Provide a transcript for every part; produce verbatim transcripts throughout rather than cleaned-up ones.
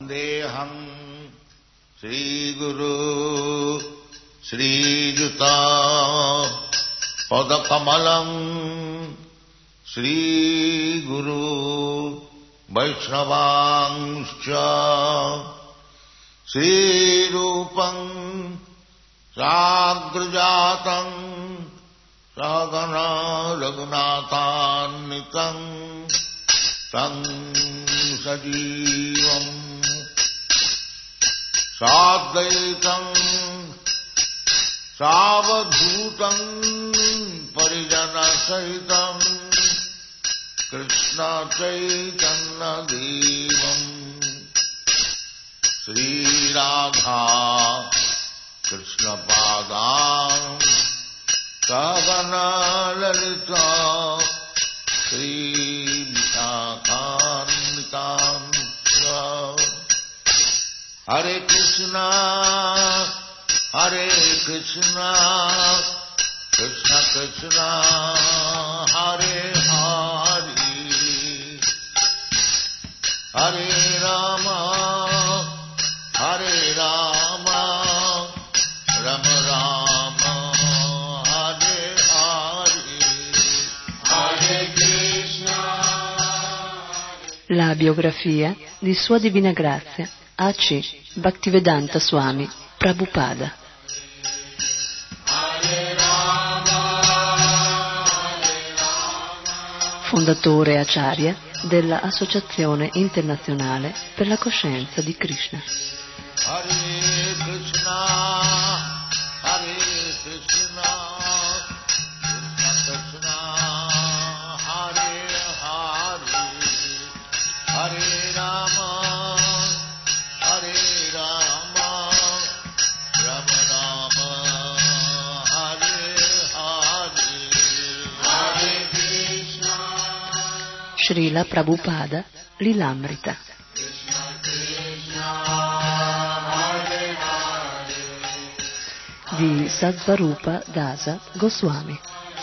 Vandeham Sri Guru Sri Juta Padakamalam Sri Guru Vaishnavangscha Sri Rupam Sagrajatam Sagana Raghunathannitam Tam Sajivam Sadvaitam Savadhutam Parijana Sahitam Krishna Chaitanya Devam Sri Radha Krishna Padam Sagana Lalita Sri Vishakhanvitam Hare Krishna Hare Krishna Krishna Krishna Hare Hare Hare Rama Hare Rama Rama Rama Hare Hare Hare Krishna. La biografia di Sua Divina Grazia A C Bhaktivedanta Swami Prabhupada. Fondatore Acharya della Associazione Internazionale per la Coscienza di Krishna. Hare Krishna, Hare Krishna, Krishna Krishna, Hare Hare, Hare Rama, Hare Rama, Rama Rama, Hare Hare, Hare Krishna. Srila Prabhupada Lilamrita. Di Sadvarupa Dasa Goswami.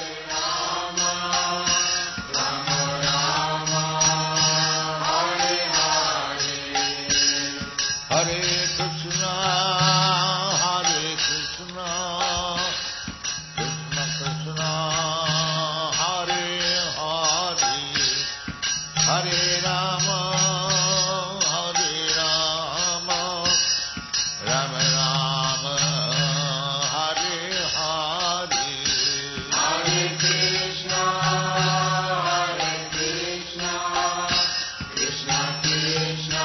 Hare Krishna, Hare Krishna, Krishna Krishna, Hare Hare, Hare Rama, Hare Rama, Rama Rama, Hare Hare, Hare Krishna, Hare Krishna, Krishna Krishna.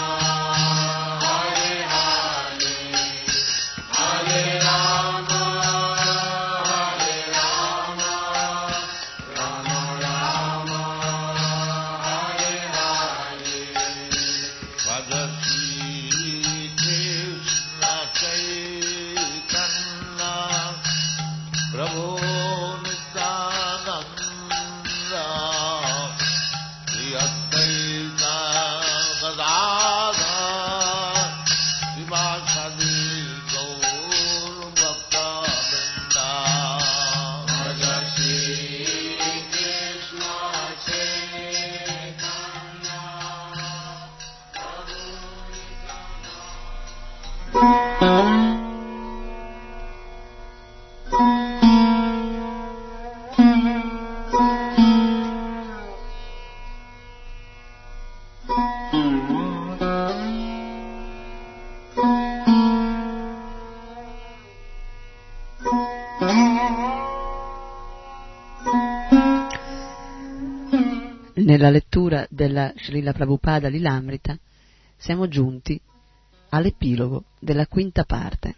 Nella lettura della Srila Prabhupada Lilamrita siamo giunti all'epilogo della quinta parte.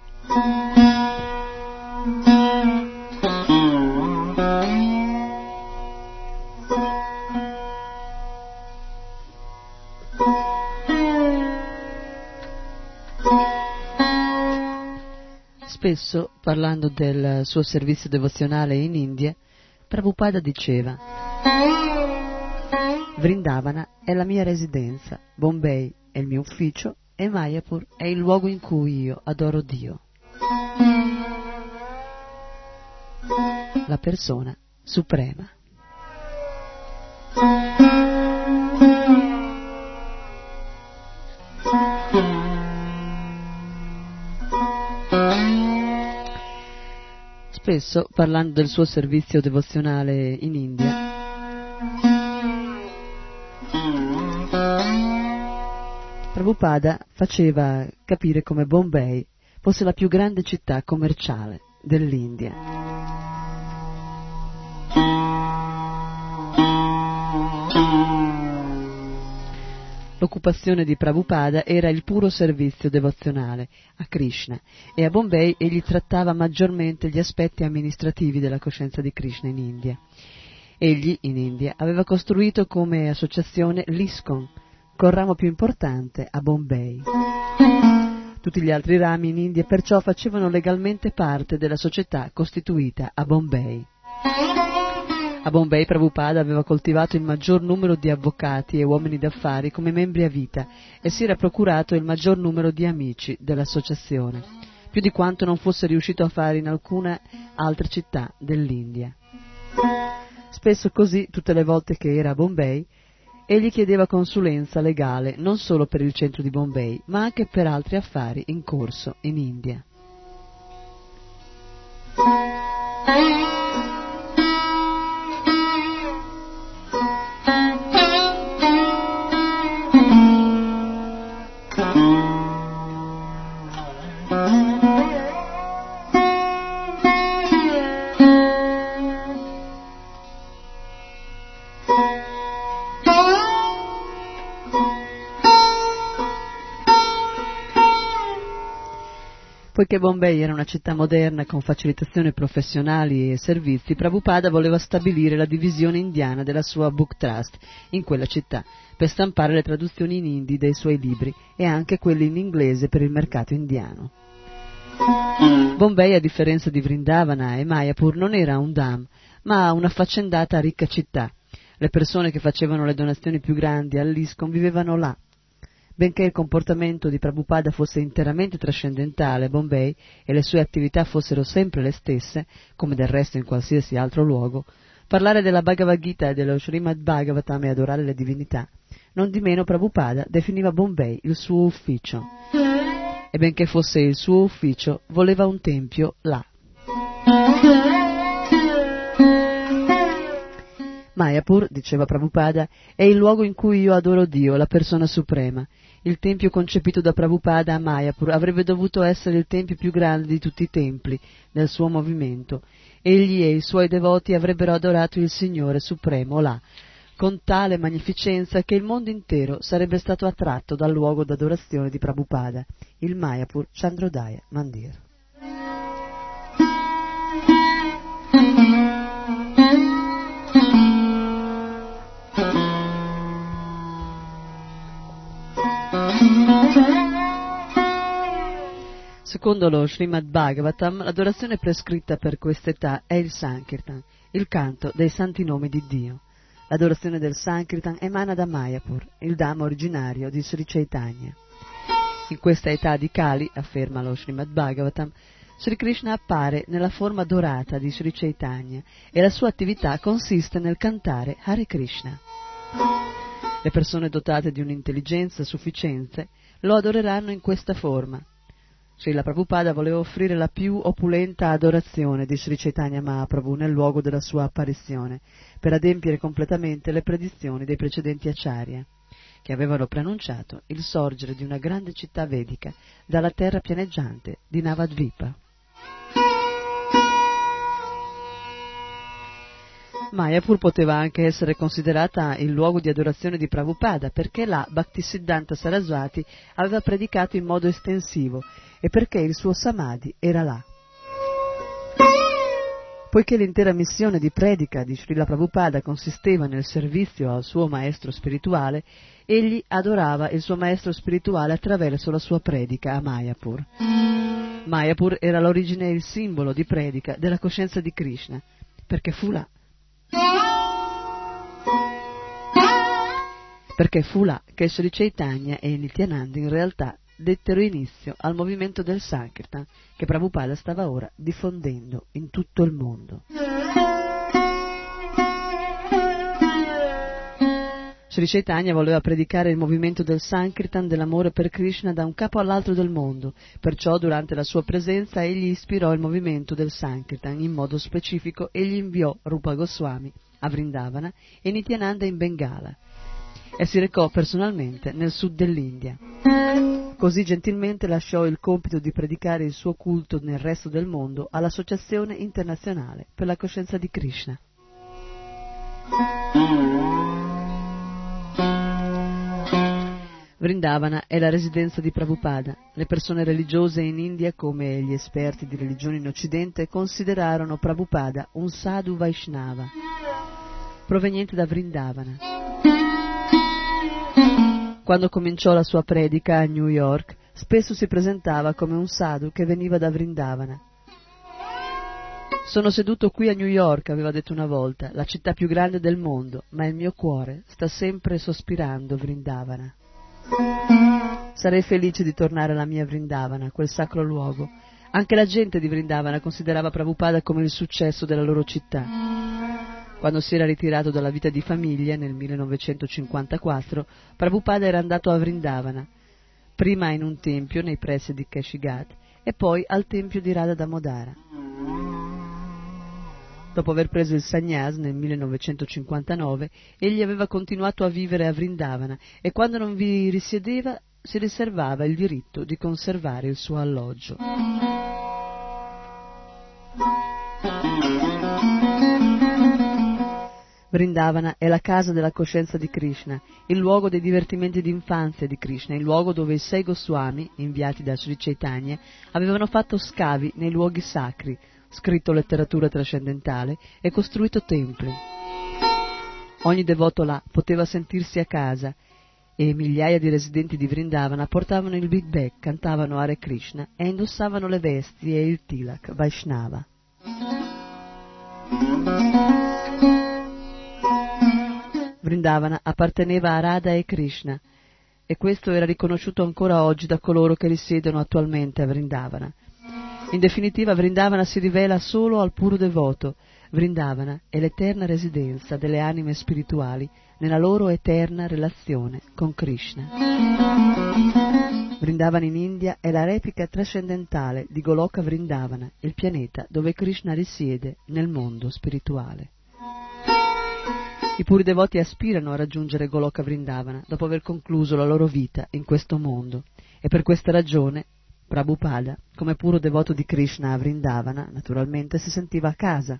Spesso, parlando del suo servizio devozionale in India, Prabhupada diceva: Vrindavana è la mia residenza, Bombay è il mio ufficio e Mayapur è il luogo in cui io adoro Dio, la persona suprema. Spesso, parlando del suo servizio devozionale in India, Prabhupada faceva capire come Bombay fosse la più grande città commerciale dell'India. L'occupazione di Prabhupada era il puro servizio devozionale a Krishna e a Bombay egli trattava maggiormente gli aspetti amministrativi della coscienza di Krishna in India. Egli, in India, aveva costruito come associazione l'ISKCON, col ramo più importante a Bombay. Tutti gli altri rami in India perciò facevano legalmente parte della società costituita a Bombay. A Bombay Prabhupada aveva coltivato il maggior numero di avvocati e uomini d'affari come membri a vita e si era procurato il maggior numero di amici dell'associazione, più di quanto non fosse riuscito a fare in alcuna altra città dell'India. Spesso così, tutte le volte che era a Bombay, egli chiedeva consulenza legale non solo per il centro di Bombay, ma anche per altri affari in corso in India. Poiché Bombay era una città moderna con facilitazioni professionali e servizi, Prabhupada voleva stabilire la divisione indiana della sua Book Trust in quella città per stampare le traduzioni in hindi dei suoi libri e anche quelli in inglese per il mercato indiano. Bombay, a differenza di Vrindavana e Mayapur, non era un dham, ma una faccendata ricca città. Le persone che facevano le donazioni più grandi all'ISKCON vivevano là. Benché il comportamento di Prabhupada fosse interamente trascendentale a Bombay e le sue attività fossero sempre le stesse, come del resto in qualsiasi altro luogo, parlare della Bhagavad Gita e dello Srimad Bhagavatam e adorare le divinità, non di meno Prabhupada definiva Bombay il suo ufficio. E benché fosse il suo ufficio, voleva un tempio là. Mayapur, diceva Prabhupada, è il luogo in cui io adoro Dio, la persona suprema. Il tempio concepito da Prabhupada a Mayapur avrebbe dovuto essere il tempio più grande di tutti i templi nel suo movimento. Egli e i suoi devoti avrebbero adorato il Signore Supremo là, con tale magnificenza che il mondo intero sarebbe stato attratto dal luogo d'adorazione di Prabhupada, il Mayapur Chandrodaya Mandir. Secondo lo Srimad Bhagavatam, l'adorazione prescritta per quest'età è il Sankirtan, il canto dei santi nomi di Dio. L'adorazione del Sankirtan emana da Mayapur, il Dhamma originario di Sri Chaitanya. In questa età di Kali, afferma lo Srimad Bhagavatam, Sri Krishna appare nella forma dorata di Sri Chaitanya e la sua attività consiste nel cantare Hare Krishna. Le persone dotate di un'intelligenza sufficiente lo adoreranno in questa forma. Srila Prabhupada voleva offrire la più opulenta adorazione di Sri Chaitanya Mahaprabhu nel luogo della sua apparizione, per adempiere completamente le predizioni dei precedenti acharya, che avevano preannunciato il sorgere di una grande città vedica dalla terra pianeggiante di Navadvipa. Mayapur poteva anche essere considerata il luogo di adorazione di Prabhupada, perché là Bhaktisiddhanta Sarasvati aveva predicato in modo estensivo e perché il suo Samadhi era là. Poiché l'intera missione di predica di Srila Prabhupada consisteva nel servizio al suo maestro spirituale, egli adorava il suo maestro spirituale attraverso la sua predica a Mayapur. Mayapur era l'origine e il simbolo di predica della coscienza di Krishna, perché fu là. Perché fu là che Sri Chaitanya e Nityananda in realtà dettero inizio al movimento del Sankirtan che Prabhupada stava ora diffondendo in tutto il mondo. Sri Chaitanya voleva predicare il movimento del Sankirtan dell'amore per Krishna da un capo all'altro del mondo, perciò durante la sua presenza egli ispirò il movimento del Sankirtan. In modo specifico egli inviò Rupa Goswami a Vrindavana e Nityananda in Bengala e si recò personalmente nel sud dell'India. Così gentilmente lasciò il compito di predicare il suo culto nel resto del mondo all'Associazione Internazionale per la Coscienza di Krishna. Vrindavana è la residenza di Prabhupada. Le persone religiose in India, come gli esperti di religione in Occidente, considerarono Prabhupada un sadhu Vaishnava, proveniente da Vrindavana. Quando cominciò la sua predica a New York, spesso si presentava come un sadhu che veniva da Vrindavana. Sono seduto qui a New York, aveva detto una volta, la città più grande del mondo, ma il mio cuore sta sempre sospirando Vrindavana. Sarei felice di tornare alla mia Vrindavana, quel sacro luogo. Anche la gente di Vrindavana considerava Prabhupada come il successo della loro città. Quando si era ritirato dalla vita di famiglia nel millenovecentocinquantaquattro, Prabhupada era andato a Vrindavana, prima in un tempio nei pressi di Keshighat e poi al tempio di Radha Damodara. Dopo aver preso il sannyas nel millenovecentocinquantanove, egli aveva continuato a vivere a Vrindavana e quando non vi risiedeva si riservava il diritto di conservare il suo alloggio. Vrindavana è la casa della coscienza di Krishna, il luogo dei divertimenti d'infanzia di Krishna, il luogo dove i sei Goswami, inviati da Sri Chaitanya, avevano fatto scavi nei luoghi sacri, scritto letteratura trascendentale e costruito templi. Ogni devoto là poteva sentirsi a casa e migliaia di residenti di Vrindavana portavano il Big Bag, cantavano Hare Krishna e indossavano le vesti e il tilak Vaishnava. Vrindavana apparteneva a Radha e Krishna e questo era riconosciuto ancora oggi da coloro che risiedono attualmente a Vrindavana. In definitiva, Vrindavana si rivela solo al puro devoto. Vrindavana è l'eterna residenza delle anime spirituali nella loro eterna relazione con Krishna. Vrindavana in India è la replica trascendentale di Goloka Vrindavana, il pianeta dove Krishna risiede nel mondo spirituale. I puri devoti aspirano a raggiungere Goloka Vrindavana dopo aver concluso la loro vita in questo mondo e per questa ragione Prabhupada, come puro devoto di Krishna a Vrindavana, naturalmente si sentiva a casa.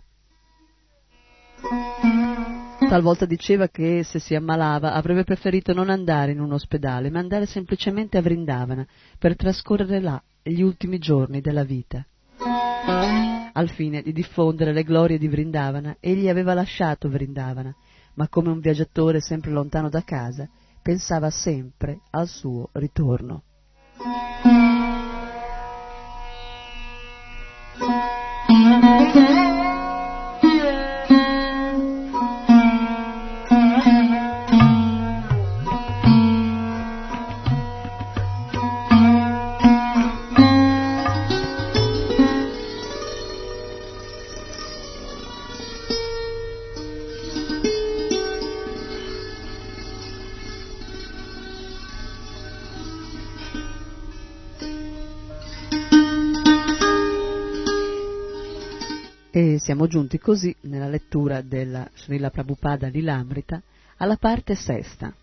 Talvolta diceva che se si ammalava avrebbe preferito non andare in un ospedale, ma andare semplicemente a Vrindavana per trascorrere là gli ultimi giorni della vita. Al fine di diffondere le glorie di Vrindavana, egli aveva lasciato Vrindavana, ma come un viaggiatore sempre lontano da casa, pensava sempre al suo ritorno. E siamo giunti così, nella lettura della Srila Prabhupada Lilamrita, alla parte sesta.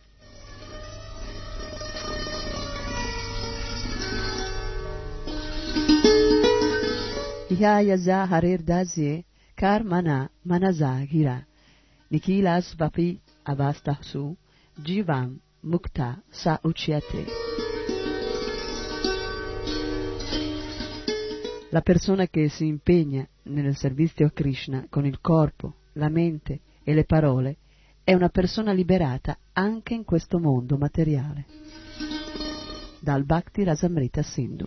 Ihayaza harer dazye karmana manaza gira nikilas vapi avastasu jivam mukta sa ucciate. La persona che si impegna nel servizio a Krishna con il corpo, la mente e le parole è una persona liberata anche in questo mondo materiale. Dal Bhakti Rasamrita Sindhu.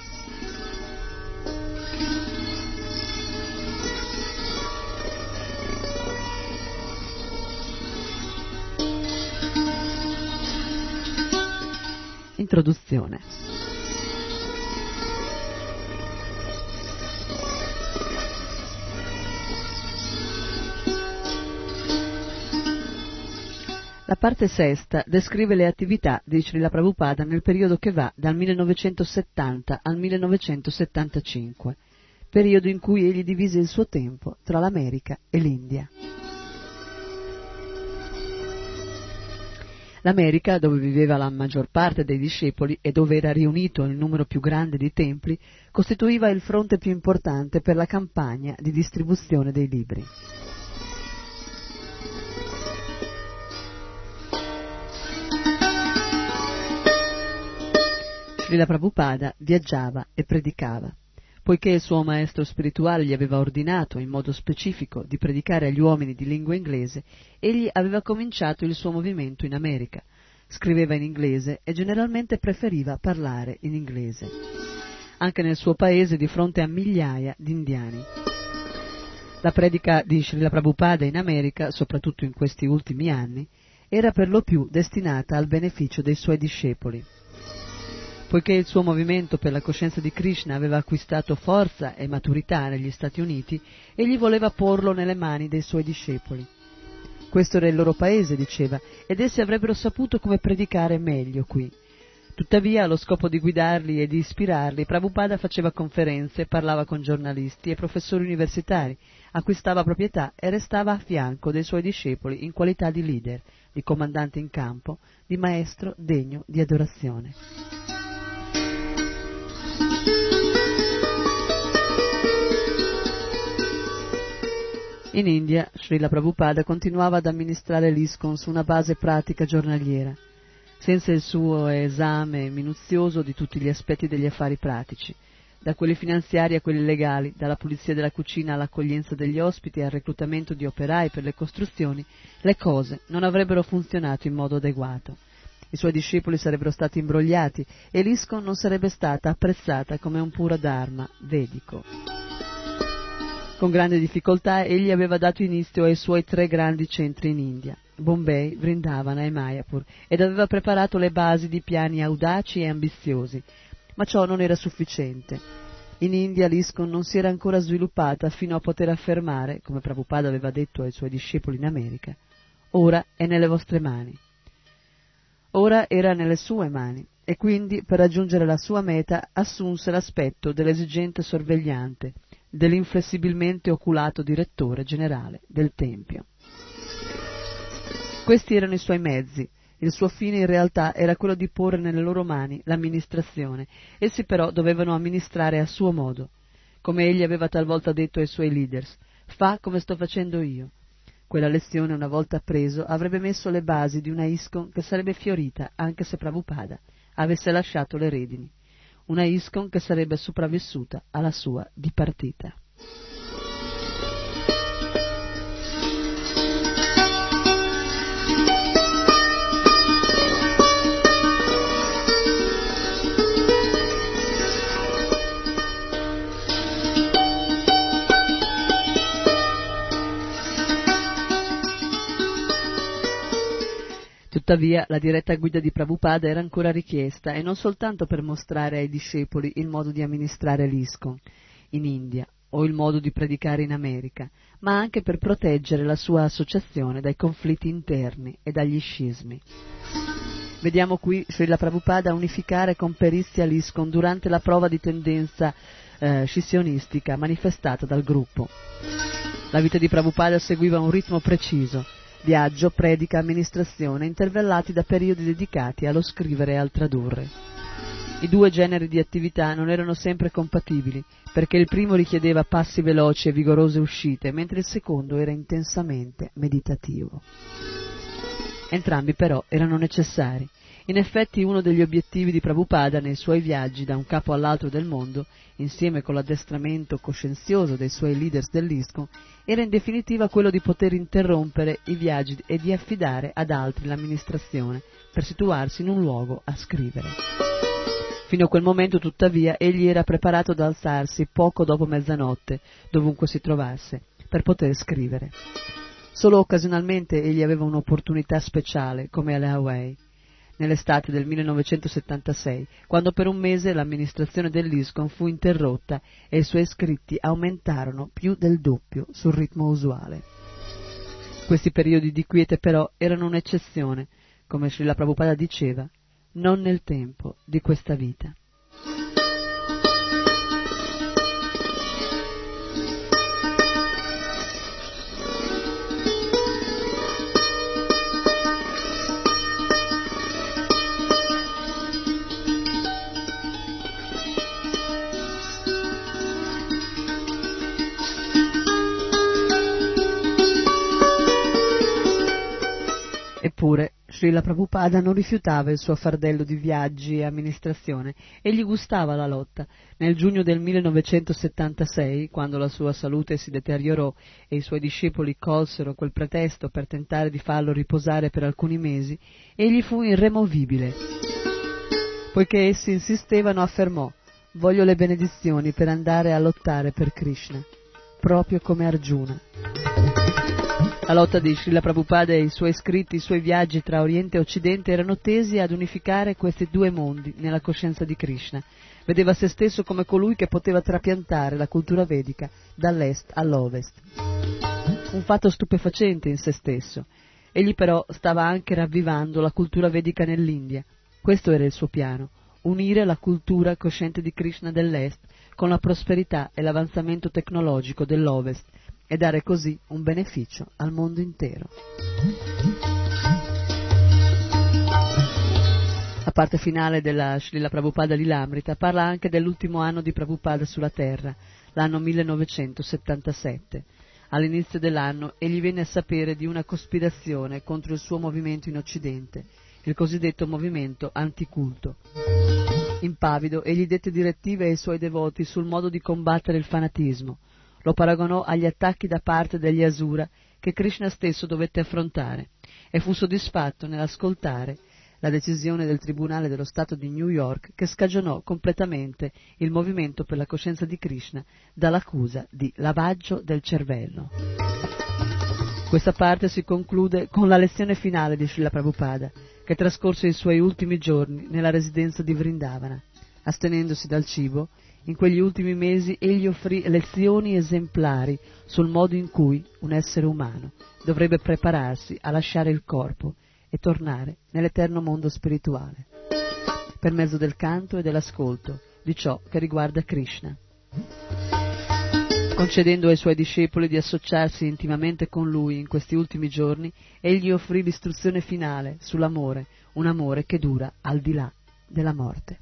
Introduzione. La parte sesta descrive le attività di Srila Prabhupada nel periodo che va dal millenovecentosettanta al millenovecentosettantacinque, periodo in cui egli divise il suo tempo tra l'America e l'India. L'America, dove viveva la maggior parte dei discepoli e dove era riunito il numero più grande di templi, costituiva il fronte più importante per la campagna di distribuzione dei libri. Srila Prabhupada viaggiava e predicava. Poiché il suo maestro spirituale gli aveva ordinato in modo specifico di predicare agli uomini di lingua inglese, egli aveva cominciato il suo movimento in America. Scriveva in inglese e generalmente preferiva parlare in inglese, anche nel suo paese di fronte a migliaia di indiani. La predica di Srila Prabhupada in America, soprattutto in questi ultimi anni, era per lo più destinata al beneficio dei suoi discepoli. Poiché il suo movimento per la coscienza di Krishna aveva acquistato forza e maturità negli Stati Uniti, egli voleva porlo nelle mani dei suoi discepoli. Questo era il loro paese, diceva, ed essi avrebbero saputo come predicare meglio qui. Tuttavia, allo scopo di guidarli e di ispirarli, Prabhupada faceva conferenze, parlava con giornalisti e professori universitari, acquistava proprietà e restava a fianco dei suoi discepoli in qualità di leader, di comandante in campo, di maestro degno di adorazione. In India, Srila Prabhupada continuava ad amministrare l'ISKCON su una base pratica giornaliera, senza il suo esame minuzioso di tutti gli aspetti degli affari pratici, da quelli finanziari a quelli legali, dalla pulizia della cucina all'accoglienza degli ospiti e al reclutamento di operai per le costruzioni. Le cose non avrebbero funzionato in modo adeguato. I suoi discepoli sarebbero stati imbrogliati e l'ISKCON non sarebbe stata apprezzata come un pura dharma vedico. Con grande difficoltà egli aveva dato inizio ai suoi tre grandi centri in India, Bombay, Vrindavana e Mayapur, ed aveva preparato le basi di piani audaci e ambiziosi, ma ciò non era sufficiente. In India l'ISKCON non si era ancora sviluppata fino a poter affermare, come Prabhupada aveva detto ai suoi discepoli in America, ora è nelle vostre mani. Ora era nelle sue mani, e quindi per raggiungere la sua meta assunse l'aspetto dell'esigente sorvegliante, dell'inflessibilmente oculato direttore generale del Tempio. Questi erano i suoi mezzi. Il suo fine in realtà era quello di porre nelle loro mani l'amministrazione. Essi però dovevano amministrare a suo modo. Come egli aveva talvolta detto ai suoi leaders, fa come sto facendo io. Quella lezione, una volta appreso, avrebbe messo le basi di una ISKCON che sarebbe fiorita anche se Prabhupada avesse lasciato le redini. Una ISKCON che sarebbe sopravvissuta alla sua dipartita. Tuttavia, la diretta guida di Prabhupada era ancora richiesta, e non soltanto per mostrare ai discepoli il modo di amministrare l'ISKCON in India o il modo di predicare in America, ma anche per proteggere la sua associazione dai conflitti interni e dagli scismi. Vediamo qui Srila Prabhupada unificare con perizia l'ISKCON durante la prova di tendenza eh, scissionistica manifestata dal gruppo. La vita di Prabhupada seguiva un ritmo preciso: viaggio, predica, amministrazione, intervallati da periodi dedicati allo scrivere e al tradurre. I due generi di attività non erano sempre compatibili, perché il primo richiedeva passi veloci e vigorose uscite, mentre il secondo era intensamente meditativo. Entrambi però erano necessari. In effetti uno degli obiettivi di Prabhupada nei suoi viaggi da un capo all'altro del mondo, insieme con l'addestramento coscienzioso dei suoi leaders dell'ISKCON, era in definitiva quello di poter interrompere i viaggi e di affidare ad altri l'amministrazione per situarsi in un luogo a scrivere. Fino a quel momento, tuttavia, egli era preparato ad alzarsi poco dopo mezzanotte, dovunque si trovasse, per poter scrivere. Solo occasionalmente egli aveva un'opportunità speciale, come alle Hawaii, nell'estate del millenovecentosettantasei, quando per un mese l'amministrazione dell'ISKCON fu interrotta e i suoi iscritti aumentarono più del doppio sul ritmo usuale. Questi periodi di quiete però erano un'eccezione, come Srila Prabhupada diceva, non nel tempo di questa vita. Eppure Srila Prabhupada non rifiutava il suo fardello di viaggi e amministrazione e gli gustava la lotta. Nel giugno del millenovecentosettantasei, quando la sua salute si deteriorò e i suoi discepoli colsero quel pretesto per tentare di farlo riposare per alcuni mesi, egli fu irremovibile. Poiché essi insistevano, affermò: «Voglio le benedizioni per andare a lottare per Krishna», proprio come Arjuna. La lotta di Srila Prabhupada e i suoi scritti, i suoi viaggi tra Oriente e Occidente erano tesi ad unificare questi due mondi nella coscienza di Krishna. Vedeva se stesso come colui che poteva trapiantare la cultura vedica dall'est all'ovest. Un fatto stupefacente in se stesso. Egli però stava anche ravvivando la cultura vedica nell'India. Questo era il suo piano: unire la cultura cosciente di Krishna dell'est con la prosperità e l'avanzamento tecnologico dell'ovest, e dare così un beneficio al mondo intero. La parte finale della Srila Prabhupada Lilamrita parla anche dell'ultimo anno di Prabhupada sulla terra, l'anno millenovecentosettantasette. All'inizio dell'anno egli venne a sapere di una cospirazione contro il suo movimento in Occidente, il cosiddetto movimento anticulto. Impavido, egli dette direttive ai suoi devoti sul modo di combattere il fanatismo. Lo paragonò agli attacchi da parte degli Asura che Krishna stesso dovette affrontare, e fu soddisfatto nell'ascoltare la decisione del Tribunale dello Stato di New York, che scagionò completamente il movimento per la coscienza di Krishna dall'accusa di lavaggio del cervello. Questa parte si conclude con la lezione finale di Srila Prabhupada, che trascorse i suoi ultimi giorni nella residenza di Vrindavana. Astenendosi dal cibo, in quegli ultimi mesi egli offrì lezioni esemplari sul modo in cui un essere umano dovrebbe prepararsi a lasciare il corpo e tornare nell'eterno mondo spirituale, per mezzo del canto e dell'ascolto di ciò che riguarda Krishna. Concedendo ai suoi discepoli di associarsi intimamente con lui in questi ultimi giorni, egli offrì l'istruzione finale sull'amore, un amore che dura al di là della morte.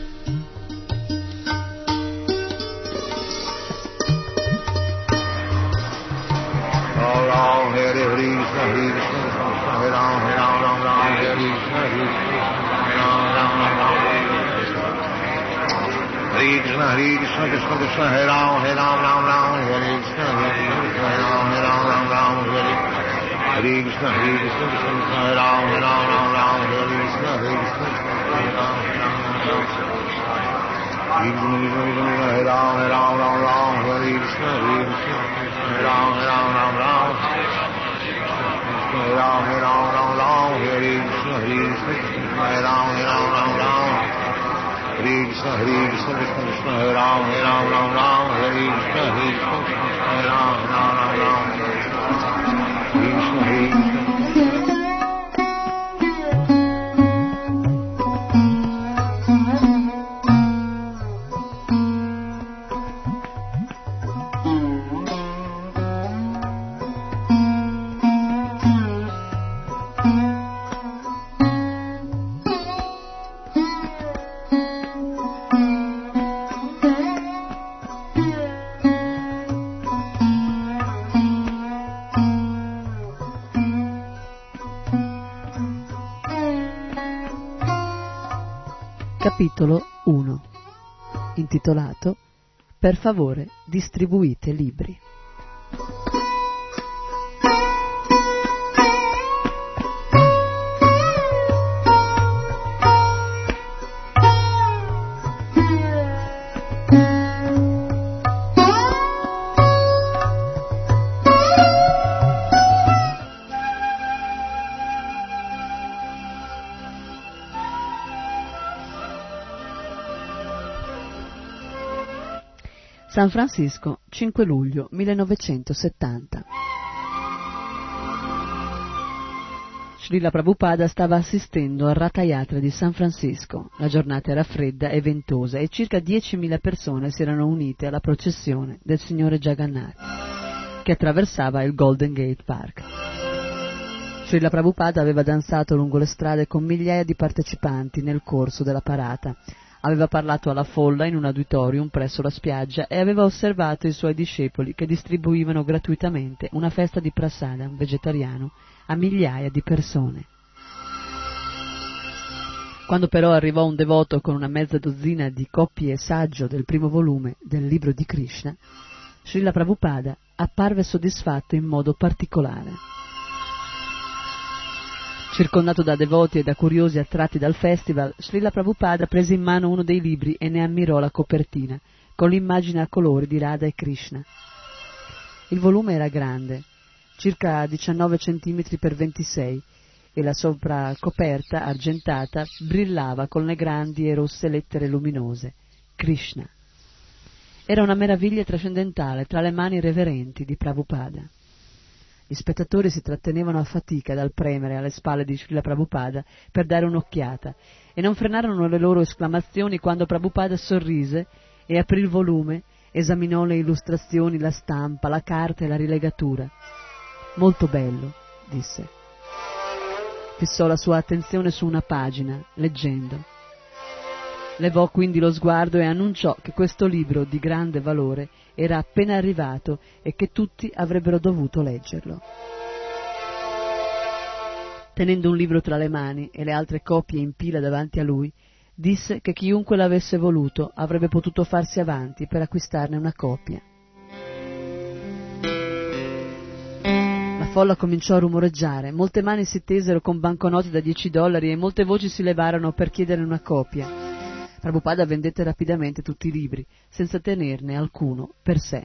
Ram Hare Hare Krishna Hare Krishna Hare Ram Hare Ram Ram Ram Hare Krishna Hare Krishna Hare Krishna Krishna Krishna Hare Ram Hare Ram Ram Ram Hare Krishna Hare Ram Hare Ram Ram Ram Hare Krishna Hare Krishna Krishna Hare Ram Hare Ram Ram Ram Hare Krishna Hare Krishna Hare Ram Hare Ram Ram Hare Ram Hare Ram Ram Ram Hare Krishna Hare Krishna Hare Ram Hare Ram Ram Ram Hare Ram Hare Ram Ram Ram Hare Krishna Hare Krishna Hare Ram Hare Ram Ram Ram Hare Krishna Hare Krishna Krishna Krishna Hare Ram Hare Ram Ram Ram Hare Krishna Hare Krishna Hare Ram Hare Ram Ram Ram Hare Krishna Hare Krishna. Capitolo uno, intitolato Per favore distribuite libri. San Francisco, cinque luglio millenovecentosettanta. Srila Prabhupada stava assistendo al Ratha Yatra di San Francisco. La giornata era fredda e ventosa e circa diecimila persone si erano unite alla processione del Signore Jagannath, che attraversava il Golden Gate Park. Srila Prabhupada aveva danzato lungo le strade con migliaia di partecipanti nel corso della parata. Aveva parlato alla folla in un auditorium presso la spiaggia e aveva osservato i suoi discepoli che distribuivano gratuitamente una festa di prasadam vegetariano a migliaia di persone. Quando però arrivò un devoto con una mezza dozzina di copie saggio del primo volume del libro di Krishna, Srila Prabhupada apparve soddisfatto in modo particolare. Circondato da devoti e da curiosi attratti dal festival, Srila Prabhupada prese in mano uno dei libri e ne ammirò la copertina, con l'immagine a colori di Radha e Krishna. Il volume era grande, circa diciannove centimetri per ventisei, e la sopracoperta argentata brillava con le grandi e rosse lettere luminose. Krishna. Era una meraviglia trascendentale tra le mani reverenti di Prabhupada. Gli spettatori si trattenevano a fatica dal premere alle spalle di Srila Prabhupada per dare un'occhiata e non frenarono le loro esclamazioni quando Prabhupada sorrise e aprì il volume, esaminò le illustrazioni, la stampa, la carta e la rilegatura. «Molto bello», disse. Fissò la sua attenzione su una pagina, leggendo. Levò quindi lo sguardo e annunciò che questo libro di grande valore era appena arrivato e che tutti avrebbero dovuto leggerlo. Tenendo un libro tra le mani e le altre copie in pila davanti a lui, disse che chiunque l'avesse voluto avrebbe potuto farsi avanti per acquistarne una copia. La folla cominciò a rumoreggiare, molte mani si tesero con banconote da dieci dollari e molte voci si levarono per chiedere una copia. Prabhupada vendette rapidamente tutti i libri, senza tenerne alcuno per sé.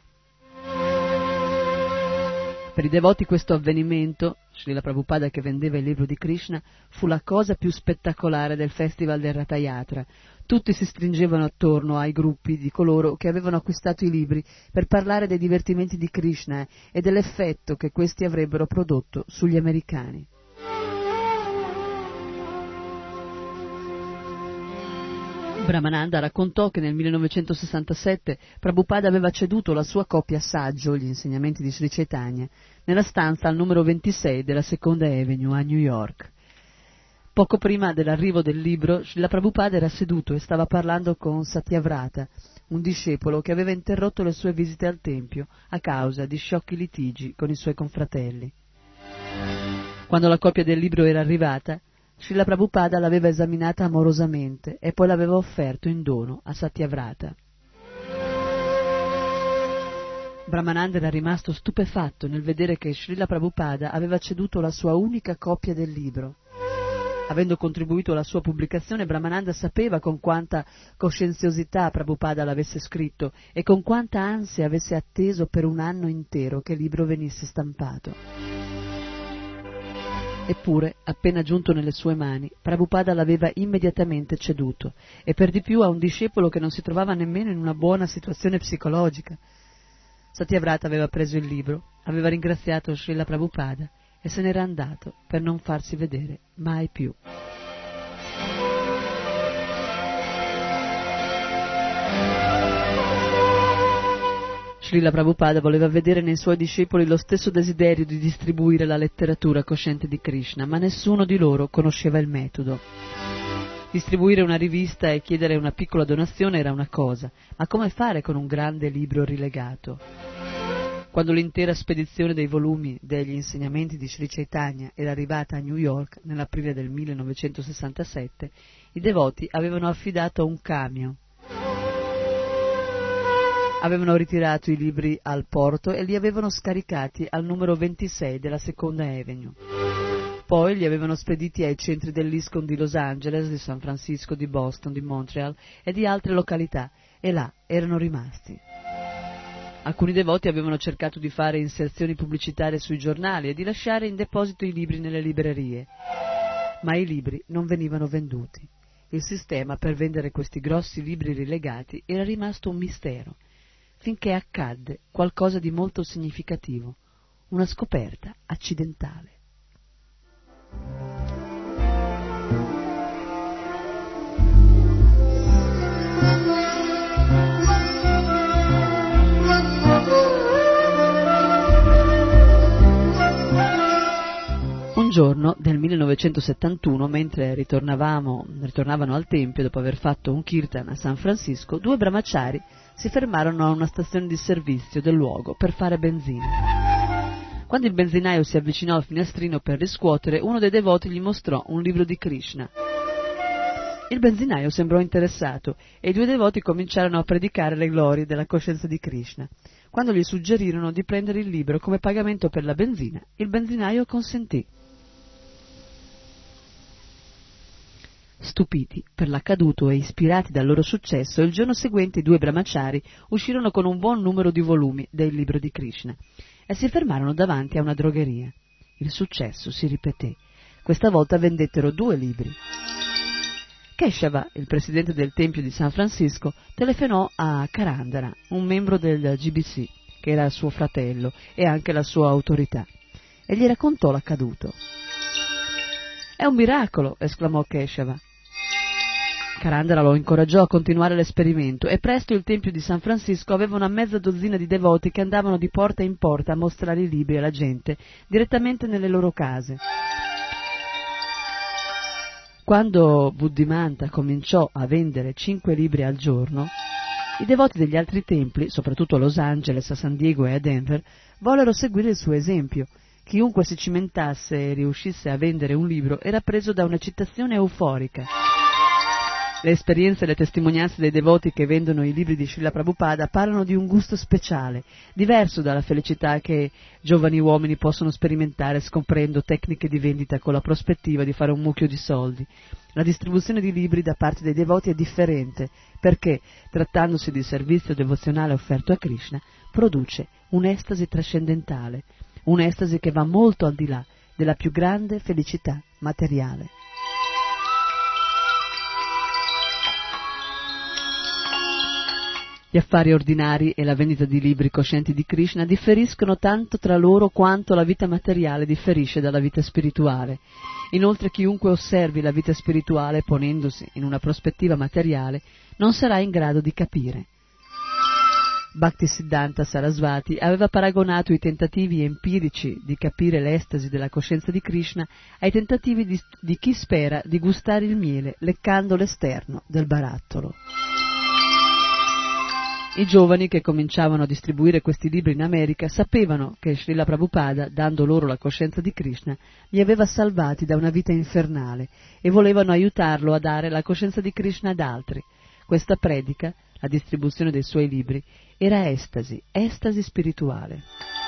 Per i devoti questo avvenimento, Srila Prabhupada che vendeva il libro di Krishna, fu la cosa più spettacolare del festival del Ratha Yatra. Tutti si stringevano attorno ai gruppi di coloro che avevano acquistato i libri per parlare dei divertimenti di Krishna e dell'effetto che questi avrebbero prodotto sugli americani. Brahmananda raccontò che nel millenovecentosessantasette Prabhupada aveva ceduto la sua copia saggio, gli insegnamenti di Sri Chaitanya, nella stanza al numero ventisei della Seconda Avenue a New York. Poco prima dell'arrivo del libro, Srila Prabhupada era seduto e stava parlando con Satyavrata, un discepolo che aveva interrotto le sue visite al Tempio a causa di sciocchi litigi con i suoi confratelli. Quando la copia del libro era arrivata, Srila Prabhupada l'aveva esaminata amorosamente e poi l'aveva offerto in dono a Satyavrata. Brahmananda era rimasto stupefatto nel vedere che Srila Prabhupada aveva ceduto la sua unica copia del libro. Avendo contribuito alla sua pubblicazione, Brahmananda sapeva con quanta coscienziosità Prabhupada l'avesse scritto e con quanta ansia avesse atteso per un anno intero che il libro venisse stampato. Eppure, appena giunto nelle sue mani, Prabhupada l'aveva immediatamente ceduto, e per di più a un discepolo che non si trovava nemmeno in una buona situazione psicologica. Satyavrata aveva preso il libro, aveva ringraziato Srila Prabhupada e se n'era andato per non farsi vedere mai più. Srila Prabhupada voleva vedere nei suoi discepoli lo stesso desiderio di distribuire la letteratura cosciente di Krishna, ma nessuno di loro conosceva il metodo. Distribuire una rivista e chiedere una piccola donazione era una cosa, ma come fare con un grande libro rilegato? Quando l'intera spedizione dei volumi degli insegnamenti di Sri Chaitanya era arrivata a New York nell'aprile del millenovecentosessantasette, i devoti avevano affidato un camion. Avevano ritirato i libri al porto e li avevano scaricati al numero ventisei della Seconda Avenue. Poi li avevano spediti ai centri dell'ISKCON di Los Angeles, di San Francisco, di Boston, di Montreal e di altre località, e là erano rimasti. Alcuni devoti avevano cercato di fare inserzioni pubblicitarie sui giornali e di lasciare in deposito i libri nelle librerie, ma i libri non venivano venduti. Il sistema per vendere questi grossi libri rilegati era rimasto un mistero, finché accadde qualcosa di molto significativo, una scoperta accidentale. giorno del millenovecentosettantuno, mentre ritornavamo, ritornavano al Tempio dopo aver fatto un kirtan a San Francisco, due brahmachari si fermarono a una stazione di servizio del luogo per fare benzina. Quando il benzinaio si avvicinò al finestrino per riscuotere, uno dei devoti gli mostrò un libro di Krishna. Il benzinaio sembrò interessato e i due devoti cominciarono a predicare le glorie della coscienza di Krishna. Quando gli suggerirono di prendere il libro come pagamento per la benzina, il benzinaio consentì. Stupiti per l'accaduto e ispirati dal loro successo, il giorno seguente i due brahmachari uscirono con un buon numero di volumi del libro di Krishna e si fermarono davanti a una drogheria. Il successo si ripeté. Questa volta vendettero due libri. Keshava, il presidente del Tempio di San Francisco, telefonò a Karandara, un membro del G B C, che era suo fratello e anche la sua autorità, e gli raccontò l'accaduto. «È un miracolo!» esclamò Keshava. Karandara lo incoraggiò a continuare l'esperimento e presto il Tempio di San Francisco aveva una mezza dozzina di devoti che andavano di porta in porta a mostrare i libri alla gente direttamente nelle loro case. Quando Buddhimanta cominciò a vendere cinque libri al giorno, i devoti degli altri templi, soprattutto a Los Angeles, a San Diego e a Denver, vollero seguire il suo esempio. Chiunque si cimentasse e riuscisse a vendere un libro era preso da un'eccitazione euforica. Le esperienze e le testimonianze dei devoti che vendono i libri di Srila Prabhupada parlano di un gusto speciale, diverso dalla felicità che giovani uomini possono sperimentare scoprendo tecniche di vendita con la prospettiva di fare un mucchio di soldi. La distribuzione di libri da parte dei devoti è differente perché, trattandosi di servizio devozionale offerto a Krishna, produce un'estasi trascendentale, un'estasi che va molto al di là della più grande felicità materiale. Gli affari ordinari e la vendita di libri coscienti di Krishna differiscono tanto tra loro quanto la vita materiale differisce dalla vita spirituale. Inoltre chiunque osservi la vita spirituale ponendosi in una prospettiva materiale non sarà in grado di capire. Bhaktisiddhanta Sarasvati aveva paragonato i tentativi empirici di capire l'estasi della coscienza di Krishna ai tentativi di, di chi spera di gustare il miele leccando l'esterno del barattolo. I giovani che cominciavano a distribuire questi libri in America sapevano che Srila Prabhupada, dando loro la coscienza di Krishna, li aveva salvati da una vita infernale e volevano aiutarlo a dare la coscienza di Krishna ad altri. Questa predica, la distribuzione dei suoi libri, era estasi, estasi spirituale.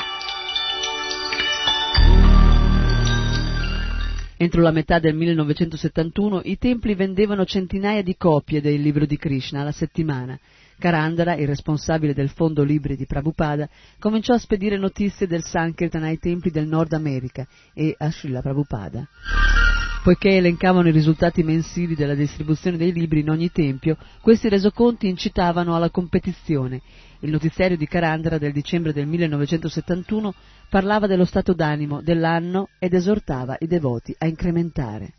Entro la metà del millenovecentosettantuno i templi vendevano centinaia di copie del libro di Krishna alla settimana. Karandara, il responsabile del fondo libri di Prabhupada, cominciò a spedire notizie del Sankirtan ai templi del Nord America e a Srila Prabhupada. Poiché elencavano i risultati mensili della distribuzione dei libri in ogni tempio, questi resoconti incitavano alla competizione. Il notiziario di Karandara del dicembre del millenovecentosettantuno parlava dello stato d'animo dell'anno ed esortava i devoti a incrementare.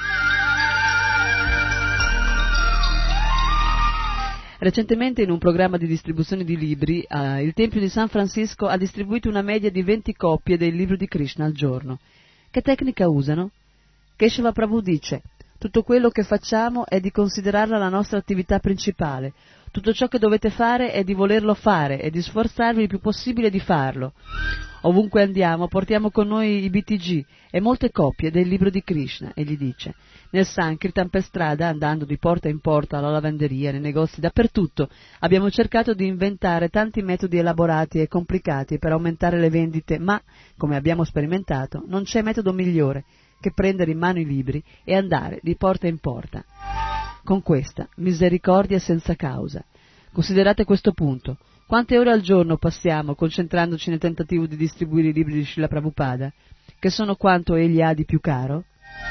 Recentemente in un programma di distribuzione di libri, eh, il Tempio di San Francisco ha distribuito una media di venti copie del libro di Krishna al giorno. Che tecnica usano? Keshava Prabhu dice: tutto quello che facciamo è di considerarla la nostra attività principale. Tutto ciò che dovete fare è di volerlo fare e di sforzarvi il più possibile di farlo. Ovunque andiamo portiamo con noi i B T G e molte copie del libro di Krishna, egli dice. Nel Sankirtan per strada, andando di porta in porta alla lavanderia, nei negozi, dappertutto, abbiamo cercato di inventare tanti metodi elaborati e complicati per aumentare le vendite, ma, come abbiamo sperimentato, non c'è metodo migliore che prendere in mano i libri e andare di porta in porta. Con questa misericordia senza causa. Considerate questo punto. Quante ore al giorno passiamo concentrandoci nel tentativo di distribuire i libri di Srila Prabhupada, che sono quanto egli ha di più caro?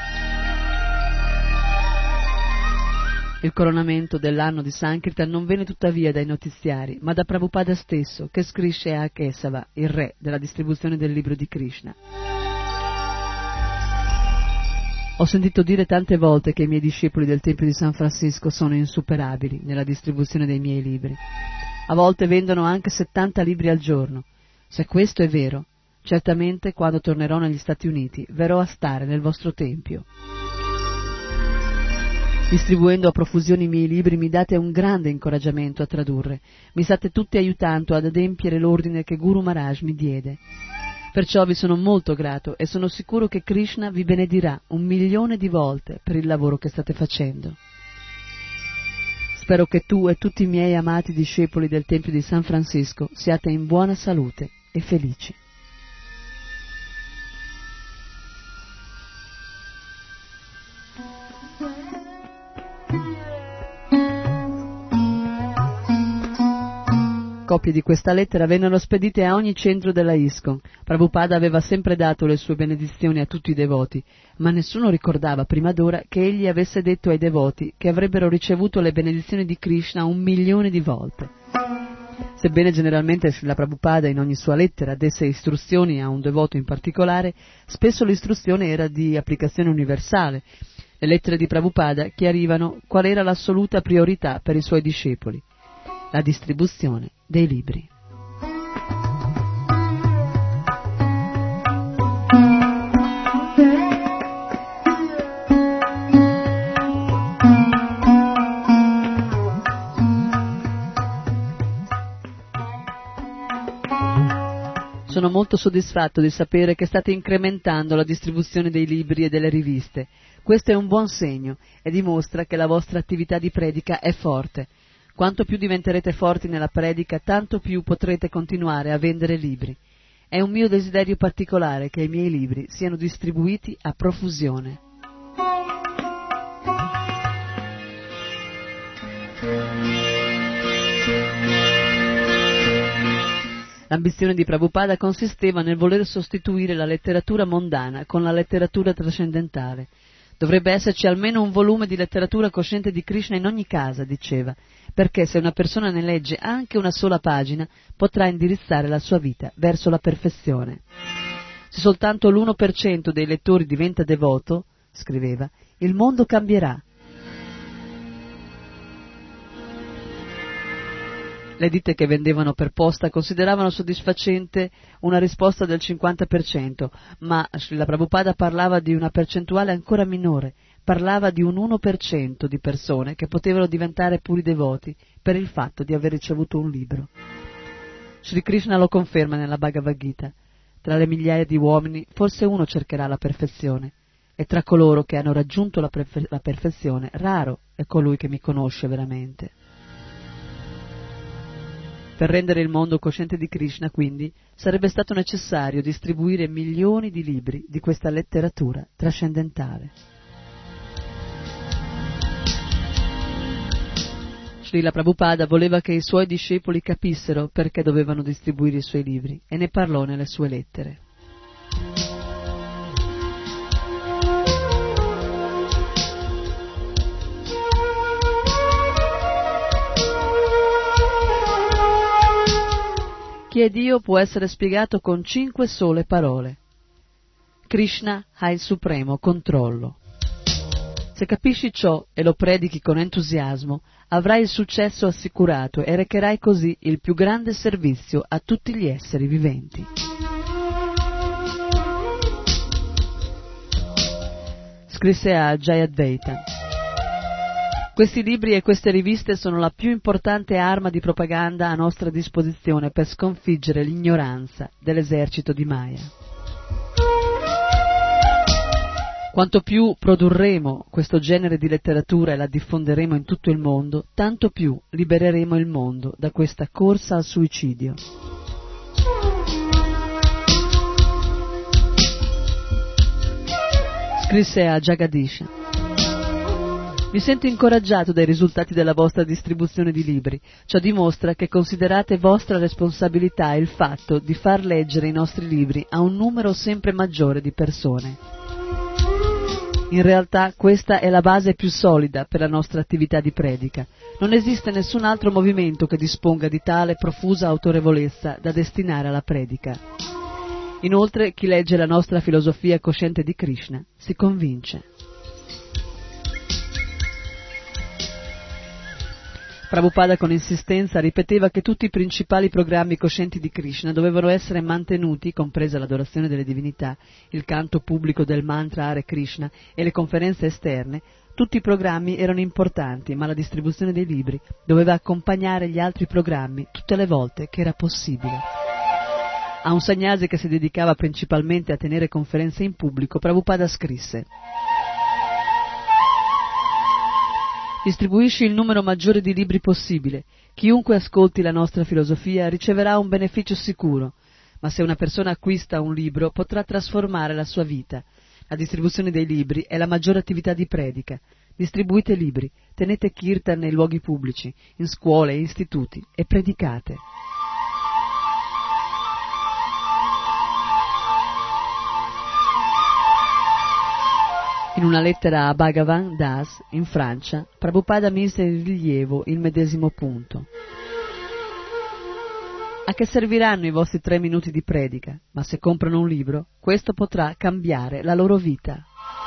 Il coronamento dell'anno di Sankirtan non venne tuttavia dai notiziari, ma da Prabhupada stesso, che scrisse a Kesava, il re della distribuzione del libro di Krishna. Ho sentito dire tante volte che i miei discepoli del Tempio di San Francisco sono insuperabili nella distribuzione dei miei libri. A volte vendono anche settanta libri al giorno. Se questo è vero, Certamente, quando tornerò negli Stati Uniti, verrò a stare nel vostro tempio. Distribuendo a profusione i miei libri mi date un grande incoraggiamento a tradurre, mi state tutti aiutando ad adempiere l'ordine che Guru Maharaj mi diede. Perciò vi sono molto grato e sono sicuro che Krishna vi benedirà un milione di volte per il lavoro che state facendo. Spero che tu e tutti i miei amati discepoli del Tempio di San Francisco siate in buona salute e felici. Copie di questa lettera vennero spedite a ogni centro della ISKCON. Prabhupada aveva sempre dato le sue benedizioni a tutti i devoti, ma nessuno ricordava prima d'ora che egli avesse detto ai devoti che avrebbero ricevuto le benedizioni di Krishna un milione di volte. Sebbene generalmente Srila Prabhupada in ogni sua lettera desse istruzioni a un devoto in particolare, spesso l'istruzione era di applicazione universale. Le lettere di Prabhupada chiarivano qual era l'assoluta priorità per i suoi discepoli: la distribuzione dei libri. Sono molto soddisfatto di sapere che state incrementando la distribuzione dei libri e delle riviste. Questo è un buon segno e dimostra che la vostra attività di predica è forte. Quanto più diventerete forti nella predica, tanto più potrete continuare a vendere libri. È un mio desiderio particolare che i miei libri siano distribuiti a profusione. L'ambizione di Prabhupada consisteva nel voler sostituire la letteratura mondana con la letteratura trascendentale. Dovrebbe esserci almeno un volume di letteratura cosciente di Krishna in ogni casa, diceva, perché se una persona ne legge anche una sola pagina, potrà indirizzare la sua vita verso la perfezione. Se soltanto l'uno per cento dei lettori diventa devoto, scriveva, il mondo cambierà. Le ditte che vendevano per posta consideravano soddisfacente una risposta del cinquanta per cento, ma Srila Prabhupada parlava di una percentuale ancora minore, parlava di un uno per cento di persone che potevano diventare puri devoti per il fatto di aver ricevuto un libro. Sri Krishna lo conferma nella Bhagavad Gita. Tra le migliaia di uomini forse uno cercherà la perfezione, e tra coloro che hanno raggiunto la, perfe- la perfezione raro è colui che mi conosce veramente. Per rendere il mondo cosciente di Krishna, quindi, sarebbe stato necessario distribuire milioni di libri di questa letteratura trascendentale. Srila Prabhupada voleva che i suoi discepoli capissero perché dovevano distribuire i suoi libri e ne parlò nelle sue lettere. Chi è Dio può essere spiegato con cinque sole parole. Krishna ha il supremo controllo. Se capisci ciò e lo predichi con entusiasmo, avrai il successo assicurato e recherai così il più grande servizio a tutti gli esseri viventi. Scrisse a Jayadvaita. Questi libri e queste riviste sono la più importante arma di propaganda a nostra disposizione per sconfiggere l'ignoranza dell'esercito di Maya. Quanto più produrremo questo genere di letteratura e la diffonderemo in tutto il mondo, tanto più libereremo il mondo da questa corsa al suicidio. Scrisse a Jagadisha. Mi sento incoraggiato dai risultati della vostra distribuzione di libri. Ciò dimostra che considerate vostra responsabilità il fatto di far leggere i nostri libri a un numero sempre maggiore di persone. In realtà questa è la base più solida per la nostra attività di predica. Non esiste nessun altro movimento che disponga di tale profusa autorevolezza da destinare alla predica. Inoltre, chi legge la nostra filosofia cosciente di Krishna si convince. Prabhupada con insistenza ripeteva che tutti i principali programmi coscienti di Krishna dovevano essere mantenuti, compresa l'adorazione delle divinità, il canto pubblico del mantra Hare Krishna e le conferenze esterne. Tutti i programmi erano importanti, ma la distribuzione dei libri doveva accompagnare gli altri programmi tutte le volte che era possibile. A un sannyasi che si dedicava principalmente a tenere conferenze in pubblico, Prabhupada scrisse: distribuisci il numero maggiore di libri possibile. Chiunque ascolti la nostra filosofia riceverà un beneficio sicuro, ma se una persona acquista un libro potrà trasformare la sua vita. La distribuzione dei libri è la maggiore attività di predica. Distribuite libri, tenete kirtan nei luoghi pubblici, in scuole e istituti e predicate. In una lettera a Bhagavan Das, in Francia, Prabhupada mise in rilievo il medesimo punto. A che serviranno i vostri tre minuti di predica? Ma se comprano un libro, questo potrà cambiare la loro vita.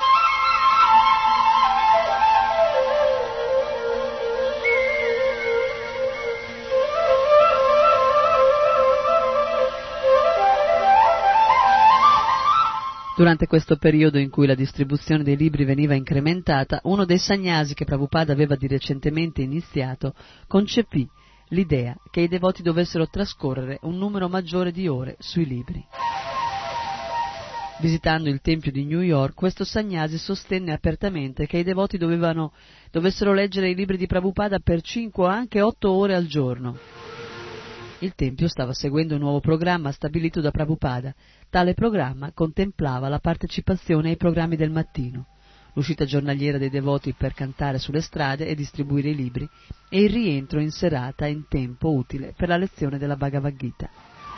Durante questo periodo in cui la distribuzione dei libri veniva incrementata, uno dei sannyasi che Prabhupada aveva di recentemente iniziato concepì l'idea che i devoti dovessero trascorrere un numero maggiore di ore sui libri. Visitando il tempio di New York, questo sannyasi sostenne apertamente che i devoti dovevano, dovessero leggere i libri di Prabhupada per cinque o anche otto ore al giorno. Il tempio stava seguendo un nuovo programma stabilito da Prabhupada. Tale programma contemplava la partecipazione ai programmi del mattino, l'uscita giornaliera dei devoti per cantare sulle strade e distribuire i libri, e il rientro in serata in tempo utile per la lezione della Bhagavad Gita.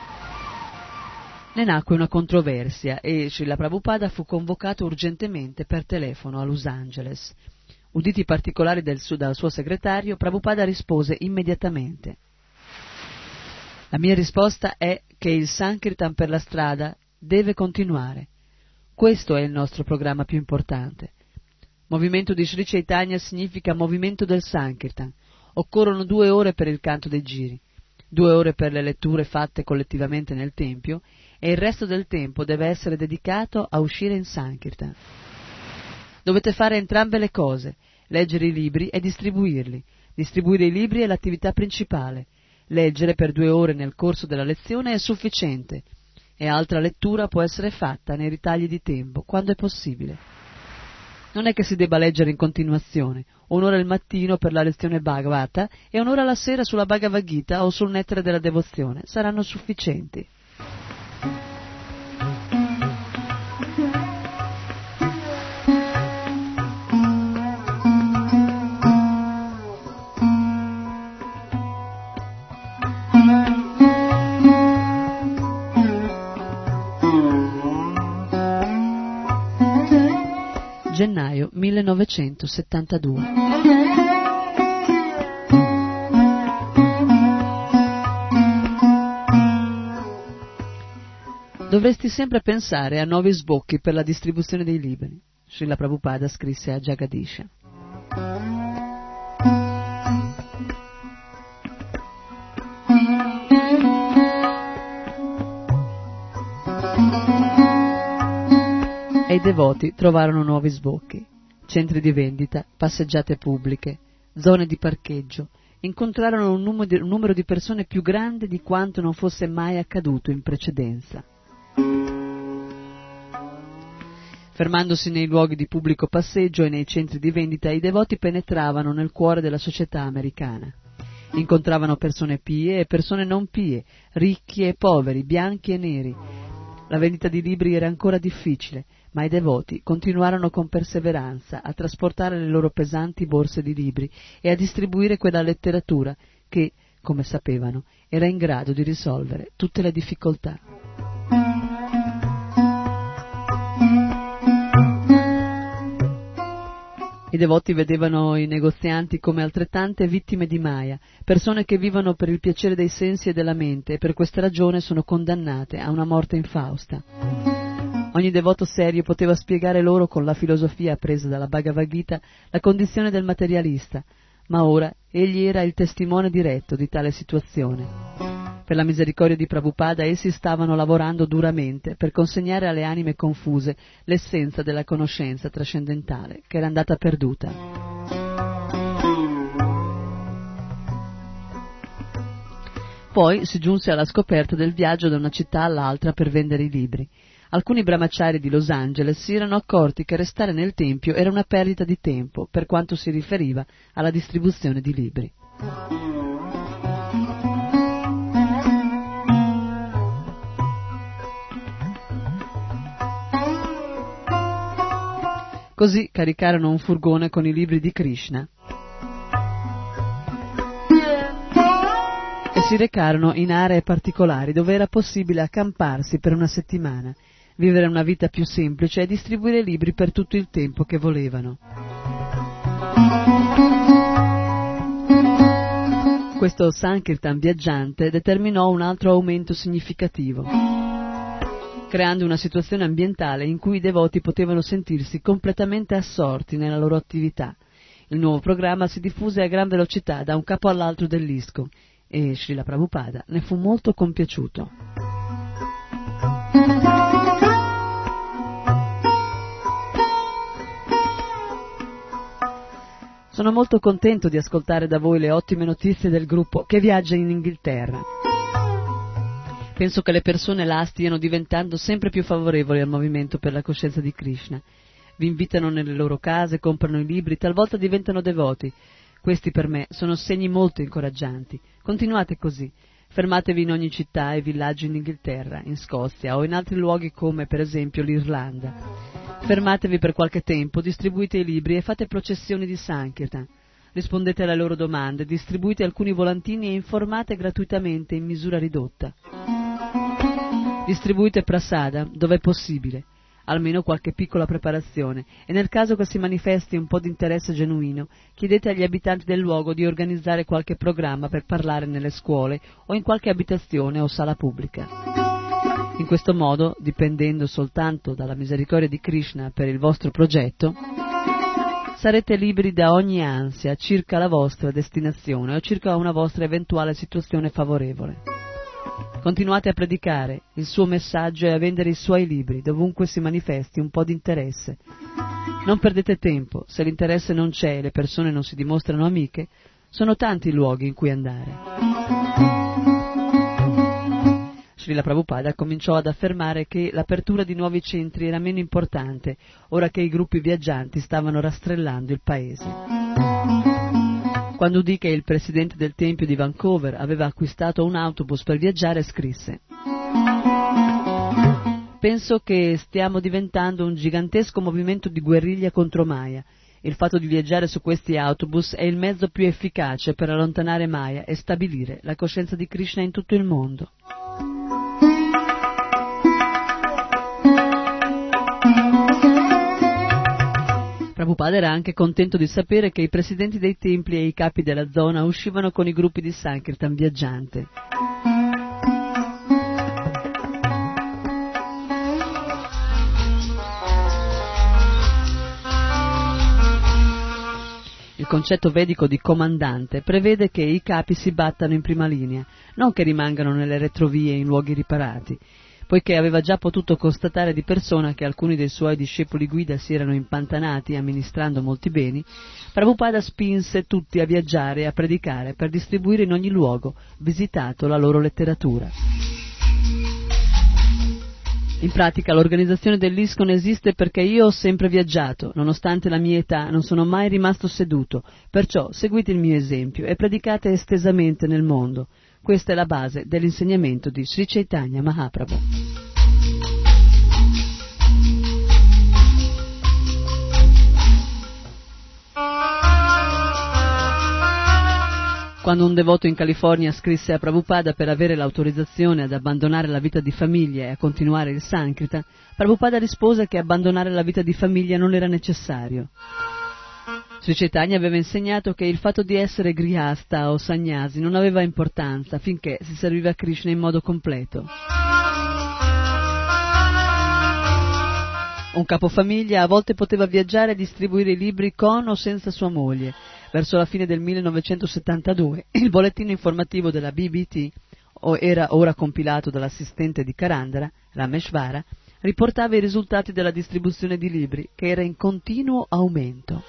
Ne nacque una controversia e Srila Prabhupada fu convocato urgentemente per telefono a Los Angeles. Uditi i particolari del suo, dal suo segretario, Prabhupada rispose immediatamente: la mia risposta è che il Sankirtan per la strada deve continuare. Questo è il nostro programma più importante. Movimento di Sri Chaitanya significa movimento del Sankirtan. Occorrono due ore per il canto dei giri, due ore per le letture fatte collettivamente nel tempio, e il resto del tempo deve essere dedicato a uscire in Sankirtan. Dovete fare entrambe le cose, leggere i libri e distribuirli. Distribuire i libri è l'attività principale. Leggere per due ore nel corso della lezione è sufficiente, e altra lettura può essere fatta nei ritagli di tempo, quando è possibile. Non è che si debba leggere in continuazione, un'ora al mattino per la lezione Bhagavata e un'ora la sera sulla Bhagavad Gita o sul nettare della devozione, saranno sufficienti. Gennaio millenovecentosettantadue. Dovresti sempre pensare a nuovi sbocchi per la distribuzione dei libri, Srila Prabhupada scrisse a Jagadisha. E i devoti trovarono nuovi sbocchi, centri di vendita, passeggiate pubbliche, zone di parcheggio. Incontrarono un numero, di, un numero di persone più grande di quanto non fosse mai accaduto in precedenza. Fermandosi nei luoghi di pubblico passeggio e nei centri di vendita, i devoti penetravano nel cuore della società americana. Incontravano persone pie e persone non pie, ricchi e poveri, bianchi e neri. La vendita di libri era ancora difficile, ma i devoti continuarono con perseveranza a trasportare le loro pesanti borse di libri e a distribuire quella letteratura che, come sapevano, era in grado di risolvere tutte le difficoltà. I devoti vedevano i negozianti come altrettante vittime di Maya, persone che vivono per il piacere dei sensi e della mente e per questa ragione sono condannate a una morte infausta. Ogni devoto serio poteva spiegare loro con la filosofia appresa dalla Bhagavad Gita la condizione del materialista, ma ora egli era il testimone diretto di tale situazione. Per la misericordia di Prabhupada essi stavano lavorando duramente per consegnare alle anime confuse l'essenza della conoscenza trascendentale che era andata perduta. Poi si giunse alla scoperta del viaggio da una città all'altra per vendere i libri. Alcuni brahmachari di Los Angeles si erano accorti che restare nel tempio era una perdita di tempo per quanto si riferiva alla distribuzione di libri. Così caricarono un furgone con i libri di Krishna e si recarono in aree particolari dove era possibile accamparsi per una settimana, vivere una vita più semplice e distribuire libri per tutto il tempo che volevano. Questo Sankirtan viaggiante determinò un altro aumento significativo, creando una situazione ambientale in cui i devoti potevano sentirsi completamente assorti nella loro attività. Il nuovo programma si diffuse a gran velocità da un capo all'altro dell'ISKCON e Srila Prabhupada ne fu molto compiaciuto. Sono molto contento di ascoltare da voi le ottime notizie del gruppo che viaggia in Inghilterra. Penso che le persone là stiano diventando sempre più favorevoli al movimento per la coscienza di Krishna. Vi invitano nelle loro case, comprano i libri, talvolta diventano devoti. Questi per me sono segni molto incoraggianti. Continuate così. Fermatevi in ogni città e villaggio in Inghilterra, in Scozia o in altri luoghi come per esempio l'Irlanda. Fermatevi per qualche tempo, distribuite i libri e fate processioni di Sankirtan. Rispondete alle loro domande, distribuite alcuni volantini e informate gratuitamente in misura ridotta. Distribuite prasada dove è possibile, almeno qualche piccola preparazione, e nel caso che si manifesti un po' di interesse genuino, chiedete agli abitanti del luogo di organizzare qualche programma per parlare nelle scuole o in qualche abitazione o sala pubblica. In questo modo, dipendendo soltanto dalla misericordia di Krishna per il vostro progetto, sarete liberi da ogni ansia circa la vostra destinazione o circa una vostra eventuale situazione favorevole. Continuate a predicare il suo messaggio e a vendere i suoi libri dovunque si manifesti un po' di interesse. Non perdete tempo, se l'interesse non c'è e le persone non si dimostrano amiche, sono tanti i luoghi in cui andare. Srila Prabhupada cominciò ad affermare che l'apertura di nuovi centri era meno importante, ora che i gruppi viaggianti stavano rastrellando il paese. Quando udì che il presidente del tempio di Vancouver aveva acquistato un autobus per viaggiare, scrisse: «Penso che stiamo diventando un gigantesco movimento di guerriglia contro Maya. Il fatto di viaggiare su questi autobus è il mezzo più efficace per allontanare Maya e stabilire la coscienza di Krishna in tutto il mondo». Prabhupada era anche contento di sapere che i presidenti dei templi e i capi della zona uscivano con i gruppi di Sankirtan viaggiante. Il concetto vedico di comandante prevede che i capi si battano in prima linea, non che rimangano nelle retrovie in luoghi riparati. Poiché aveva già potuto constatare di persona che alcuni dei suoi discepoli guida si erano impantanati amministrando molti beni, Prabhupada spinse tutti a viaggiare e a predicare per distribuire in ogni luogo visitato la loro letteratura. In pratica l'organizzazione dell'ISKCON esiste perché io ho sempre viaggiato, nonostante la mia età non sono mai rimasto seduto, perciò seguite il mio esempio e predicate estesamente nel mondo. Questa è la base dell'insegnamento di Sri Chaitanya Mahaprabhu. Quando un devoto in California scrisse a Prabhupada per avere l'autorizzazione ad abbandonare la vita di famiglia e a continuare il Sankirtan, Prabhupada rispose che abbandonare la vita di famiglia non era necessario. Sri Chaitanya aveva insegnato che il fatto di essere grihasta o sannyasi non aveva importanza finché si serviva a Krishna in modo completo. Un capofamiglia a volte poteva viaggiare e distribuire i libri con o senza sua moglie, verso la fine del millenovecentosettantadue, il bollettino informativo della B B T, era ora compilato dall'assistente di Karandara, Rameshvara, riportava i risultati della distribuzione di libri, che era in continuo aumento.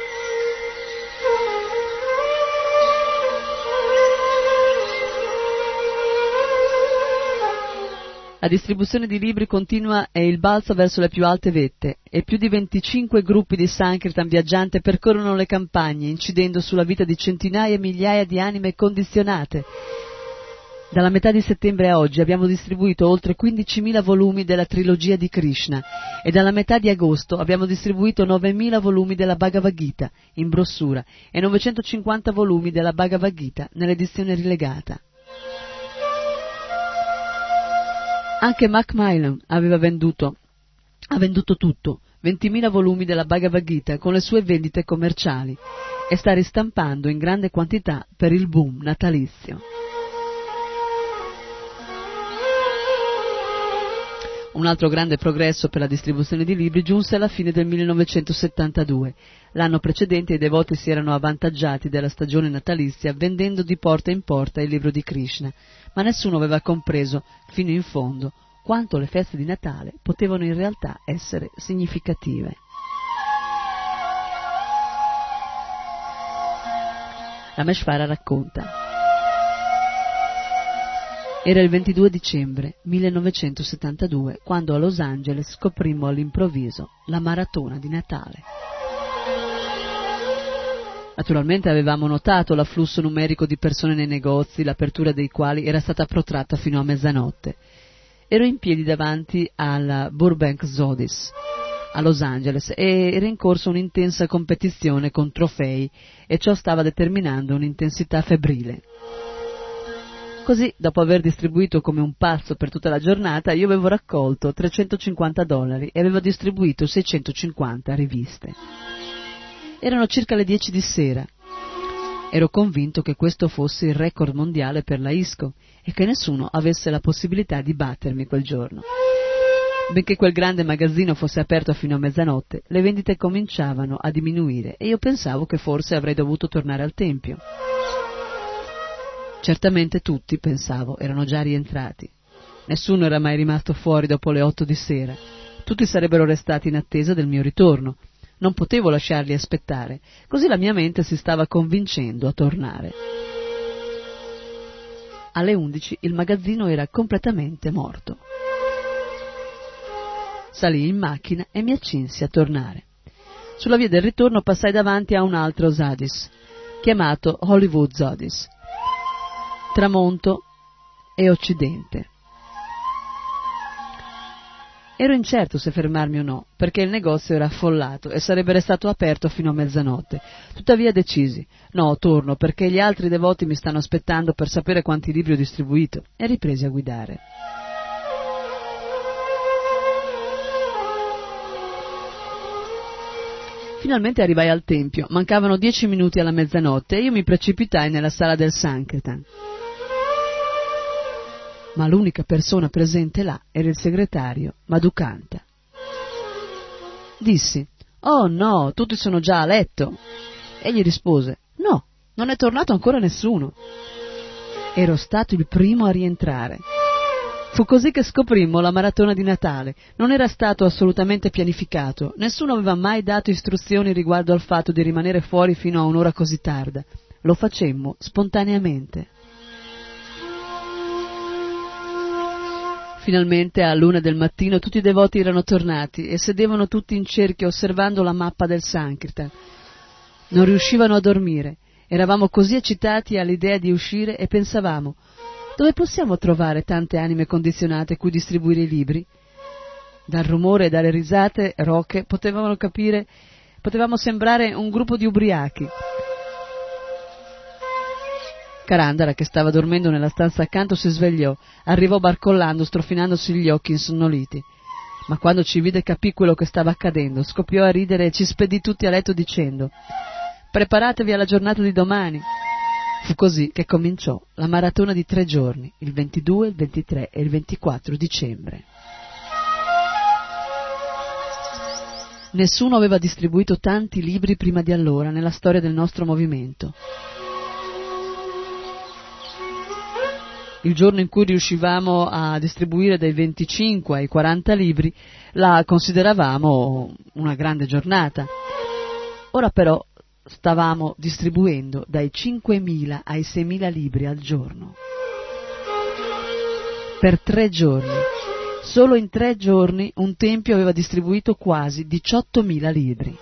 La distribuzione di libri continua e il balzo verso le più alte vette, e più di venticinque gruppi di Sankirtan viaggiante percorrono le campagne, incidendo sulla vita di centinaia e migliaia di anime condizionate. Dalla metà di settembre a oggi abbiamo distribuito oltre quindicimila volumi della trilogia di Krishna, e dalla metà di agosto abbiamo distribuito novemila volumi della Bhagavad Gita in brossura e novecentocinquanta volumi della Bhagavad Gita nell'edizione rilegata. Anche Macmillan aveva venduto, ha venduto tutto, ventimila volumi della Bhagavad Gita con le sue vendite commerciali, e sta ristampando in grande quantità per il boom natalizio. Un altro grande progresso per la distribuzione di libri giunse alla fine del millenovecentosettantadue. L'anno precedente i devoti si erano avvantaggiati della stagione natalizia vendendo di porta in porta il libro di Krishna, ma nessuno aveva compreso fino in fondo quanto le feste di Natale potevano in realtà essere significative. Rameshvara racconta: era il ventidue dicembre millenovecentosettantadue quando a Los Angeles scoprimmo all'improvviso la maratona di Natale. Naturalmente avevamo notato l'afflusso numerico di persone nei negozi, l'apertura dei quali era stata protratta fino a mezzanotte. Ero in piedi davanti alla Burbank Zodis a Los Angeles e era in corso un'intensa competizione con trofei, e ciò stava determinando un'intensità febbrile. Così, dopo aver distribuito come un pazzo per tutta la giornata, io avevo raccolto trecentocinquanta dollari e avevo distribuito seicentocinquanta riviste. Erano circa le dieci di sera. Ero convinto che questo fosse il record mondiale per la ISKCO e che nessuno avesse la possibilità di battermi quel giorno. Benché quel grande magazzino fosse aperto fino a mezzanotte, le vendite cominciavano a diminuire e io pensavo che forse avrei dovuto tornare al tempio. Certamente tutti, pensavo, erano già rientrati. Nessuno era mai rimasto fuori dopo le otto di sera. Tutti sarebbero restati in attesa del mio ritorno. Non potevo lasciarli aspettare, così la mia mente si stava convincendo a tornare. Alle undici il magazzino era completamente morto. Salii in macchina e mi accinsi a tornare. Sulla via del ritorno passai davanti a un altro Zodis, chiamato Hollywood Zodis. Tramonto e Occidente. Ero incerto se fermarmi o no, perché il negozio era affollato e sarebbe restato aperto fino a mezzanotte. Tuttavia decisi: no, torno, perché gli altri devoti mi stanno aspettando per sapere quanti libri ho distribuito, e ripresi a guidare. Finalmente arrivai al tempio, mancavano dieci minuti alla mezzanotte e io mi precipitai nella sala del Sankirtan. Ma l'unica persona presente là era il segretario Madhukanta. Dissi: «Oh no, tutti sono già a letto». Egli rispose: «No, non è tornato ancora nessuno». Ero stato il primo a rientrare. Fu così che scoprimmo la maratona di Natale. Non era stato assolutamente pianificato, nessuno aveva mai dato istruzioni riguardo al fatto di rimanere fuori fino a un'ora così tarda. Lo facemmo spontaneamente. Finalmente, all'una del mattino, tutti i devoti erano tornati e sedevano tutti in cerchio osservando la mappa del Sankirtan. Non riuscivano a dormire. Eravamo così eccitati all'idea di uscire e pensavamo: dove possiamo trovare tante anime condizionate cui distribuire i libri? Dal rumore e dalle risate roche potevamo capire, potevamo sembrare un gruppo di ubriachi. Karandara, che stava dormendo nella stanza accanto, si svegliò, arrivò barcollando, strofinandosi gli occhi insonnoliti. Ma quando ci vide capì quello che stava accadendo, scoppiò a ridere e ci spedì tutti a letto dicendo: «Preparatevi alla giornata di domani». Fu così che cominciò la maratona di tre giorni, il ventidue, il ventitré e il ventiquattro dicembre. Nessuno aveva distribuito tanti libri prima di allora nella storia del nostro movimento. Il giorno in cui riuscivamo a distribuire dai venticinque ai quaranta libri la consideravamo una grande giornata. Ora però stavamo distribuendo dai cinquemila ai seimila libri al giorno. Per tre giorni. Solo in tre giorni un tempio aveva distribuito quasi diciottomila libri.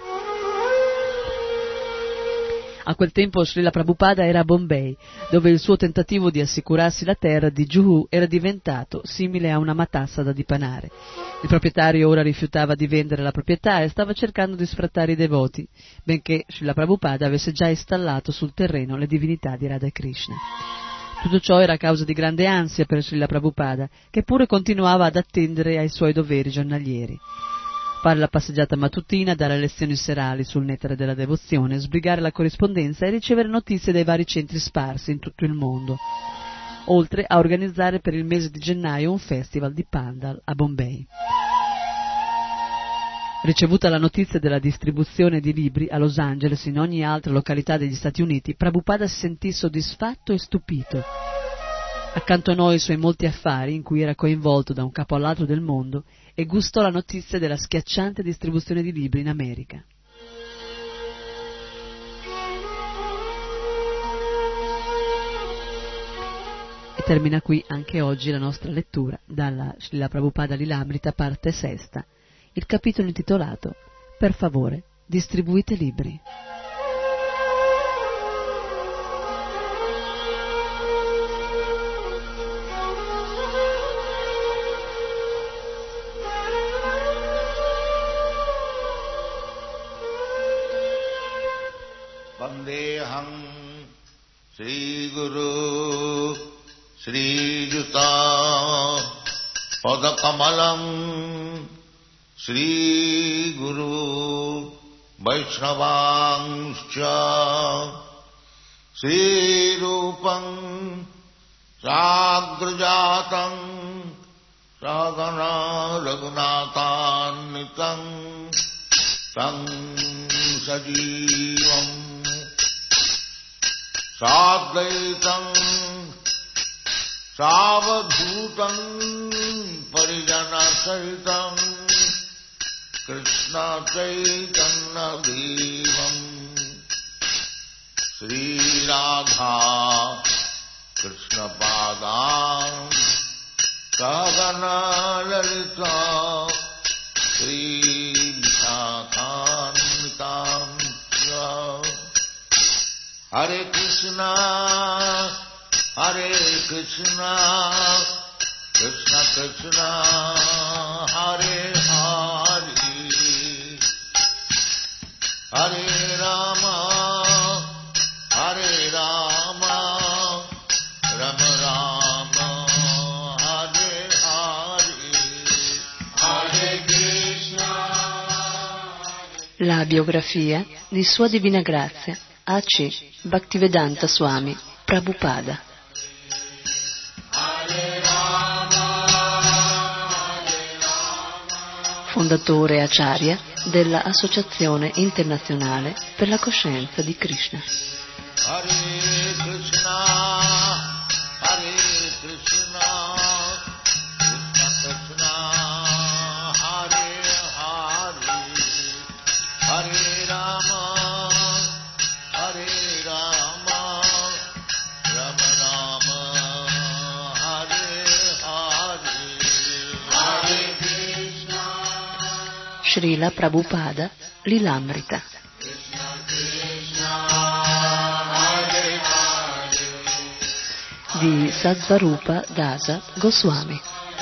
A quel tempo Srila Prabhupada era a Bombay, dove il suo tentativo di assicurarsi la terra di Juhu era diventato simile a una matassa da dipanare. Il proprietario ora rifiutava di vendere la proprietà e stava cercando di sfrattare i devoti, benché Srila Prabhupada avesse già installato sul terreno le divinità di Radha e Krishna. Tutto ciò era causa di grande ansia per Srila Prabhupada, che pure continuava ad attendere ai suoi doveri giornalieri. Fare la passeggiata mattutina, dare lezioni serali sul nettare della devozione, sbrigare la corrispondenza e ricevere notizie dai vari centri sparsi in tutto il mondo, oltre a organizzare per il mese di gennaio un festival di Pandal a Bombay. Ricevuta la notizia della distribuzione di libri a Los Angeles e in ogni altra località degli Stati Uniti, Prabhupada si sentì soddisfatto e stupito. Accantonò i suoi molti affari in cui era coinvolto da un capo all'altro del mondo e gustò la notizia della schiacciante distribuzione di libri in America. E termina qui anche oggi la nostra lettura dalla Srila Prabhupada Lilamrita, parte sesta, il capitolo intitolato Per favore, distribuite libri. Vandeham Sri Guru Sri Juta Padakamalam Sri Guru Vaishnavangscha Sri Rupam Sagrajatam Sagana Raghunatanitam Tam Sajivam Sadvaitam Savadhutam Parijana Sahitam Krishna Chaitanya Devam Sri Radha Krishna Padam Sagana Lalita Sri Vishakanitam Hare Krishna Hare Krishna Krishna Krishna Hare Hare Hare Rama Hare Rama Rama Rama Hare Hare Hare Krishna. La biografia di Sua Divina Grazia A C Bhaktivedanta Swami Prabhupada. Fondatore Acharya della Associazione Internazionale per la Coscienza di Krishna. Hare Krishna, Hare Krishna, Krishna Krishna, Hare Hare, Hare Rama, Hare Rama, Rama Rama, Hare Hare, Hare Krishna. Srila Prabhupada Lilamrita. Di Sattvarupa Dasa Goswami.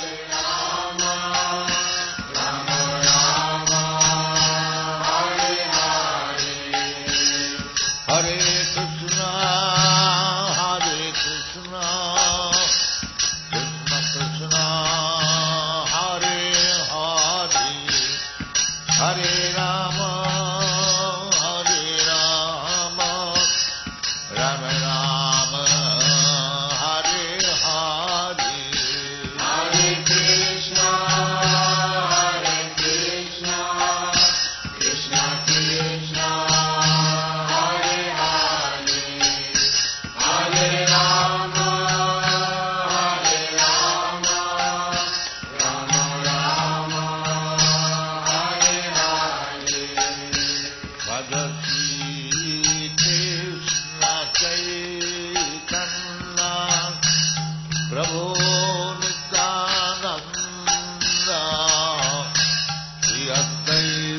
Hare Krishna, Hare Krishna, Krishna Krishna, Hare Hare, Hare Rama, Hare Rama, Rama Rama, Hare Hare, Hare Krishna, Hare Krishna, Labbaik